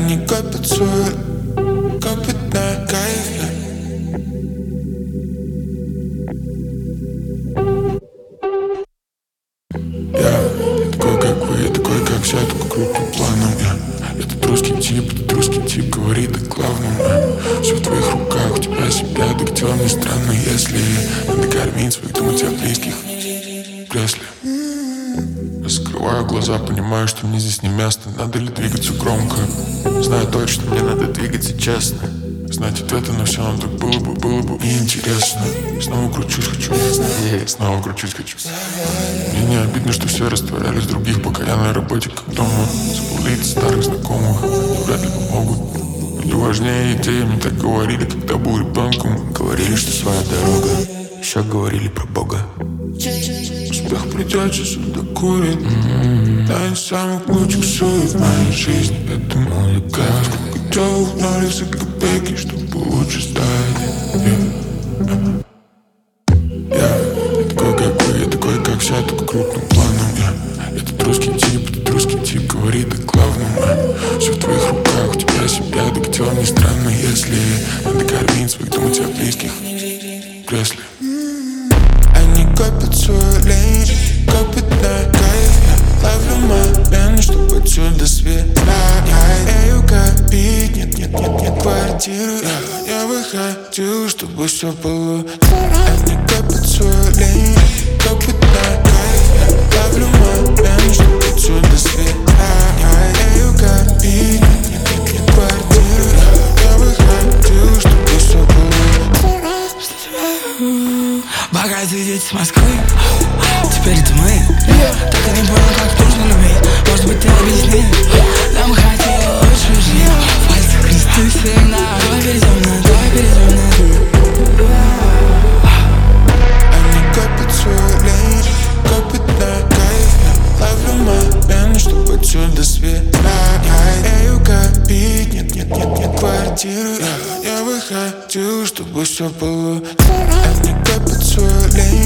Они копят соль, копят на кайфе. Я такой, как вы, я такой, как вся, только крупным планом. Я тут русский тип говорит о главном. Все в твоих руках, у тебя себя дегтем. Не странно, если надо кормить своих, думать о близких. Пресли. Закрываю глаза, понимаю, что мне здесь не место. Надо ли двигаться громко? Знаю точно, мне надо двигаться честно. Знать ответы на все, но так было бы интересно. Снова кручусь, хочу. Снова кручусь, хочу. Мне не обидно, что все растворялись других, пока я на работе, как дома. Забыл лица старых знакомых, они вряд ли помогут. Или важнее идеи, мне так говорили, когда был ребенком. Говорили, что своя дорога. Еще говорили про Бога. Успех придет, сейчас он докурит. Тайн самых лучших сует в моей жизни. Это музыка. Сколько делов на лице копейки, чтобы лучше стать. Я такой, как вы, я такой, как вся, только крупным планом. Я тут русский тип говорит о главном. Все в твоих руках, у тебя себя дегтем. Не странно, если надо кормить своих, думать о близких. Пресли. Они копят солей, копят на кайф. Ловлю момент, чтоб отсюда света. Эю копить, нет квартиры. Я бы хотел, чтобы все было. Они копят солей, копят на кайф. Ловлю момент, чтоб отсюда света. Эю копить, нет квартиры. Я бы хотел, чтобы все было. Богатые дети с Москвы, теперь это мы. Так и не понял, как нужно любить. Может быть, ты объясни. Нам хотели лучшую жизнь. Пальцы кресты всегда. Давай перейдем на ты. Они копят солей, копят на кайф. Ловлю момент, чтоб отсюда света. Эю копить, нет квартиры. Я бы хотел, чтобы все было. Они копят солей.